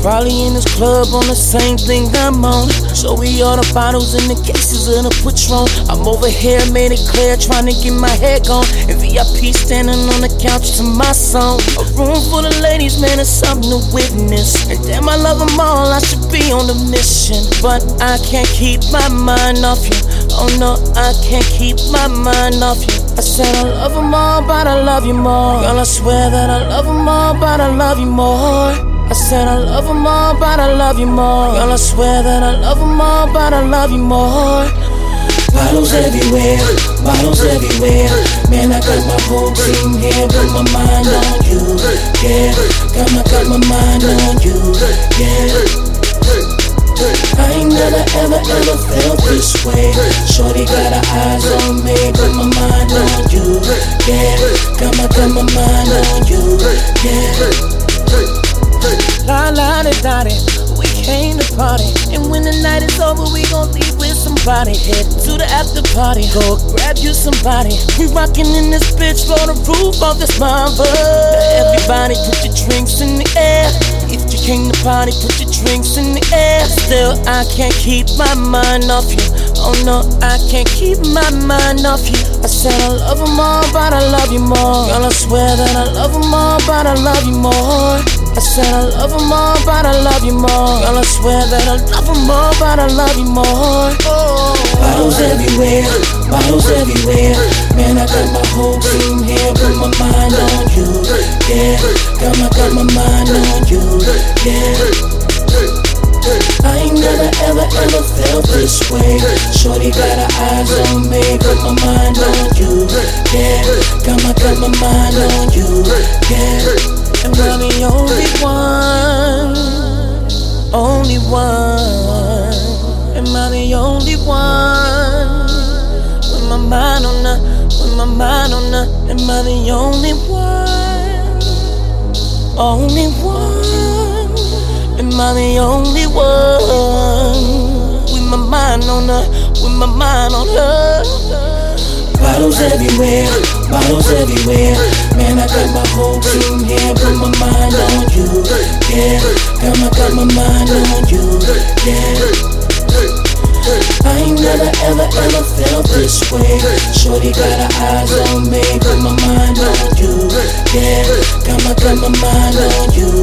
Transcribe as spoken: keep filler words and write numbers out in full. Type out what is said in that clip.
Probably in this club on the same thing I'm on. So we all the bottles and the cases of the Patron. I'm over here, made it clear, trying to get my head gone. And V I P standing on the couch to my song. A room full of ladies, man, it's something to witness. And damn, I love them all, I should be on the mission. But I can't keep my mind off you. Oh no, I can't keep my mind off you. I said I love them all, but I love you more. Girl, I swear that I love them all, but I love you more. I said I love them all, but I love you more. Girl, I swear that I love them all, but I love you more. Bottles everywhere, bottles everywhere. Man, I got my whole team here, put my mind on you. Yeah, got my, got my mind on you. Yeah. I ain't never ever ever felt this way. Shorty got her eyes on me, put my mind on you. Yeah, got my, got my mind on you. Yeah. La la da da da, we came to party. And when the night is over, we gon' leave with somebody. Head to the after party, go grab you somebody. We rockin' in this bitch, blow the roof off this mother. Everybody put your drinks in the air. If you came to party, put your drinks in the air. Still, I can't keep my mind off you. Oh no, I can't keep my mind off you. I said I love them all, but I love you more. Girl, I swear that I love them all, but I love you more. I said I love them all, but I love you more. Girl, I swear that I love them all, but I love you more. Oh. Bottles everywhere, bottles everywhere. Man, I got my whole team here, put my mind on you. Yeah, got my, got my mind on you. Yeah. I ain't never ever ever felt this way. Shorty got her eyes on me, put my mind on you. Yeah, got my, got my mind on you. Yeah. Am I the only one? Only one. Am I the only one? With my mind on the, with my mind on the. Am I the only one? Only one. Am I the only one? With my mind on the, with my mind on her. Bottles everywhere, bottles everywhere. Man, I got my whole team here, put my mind on you. Yeah, got my, got my mind on you. Yeah. I ain't never ever ever felt this way. Shorty got her eyes on me, put my mind on you. Yeah, got my, got my mind on you.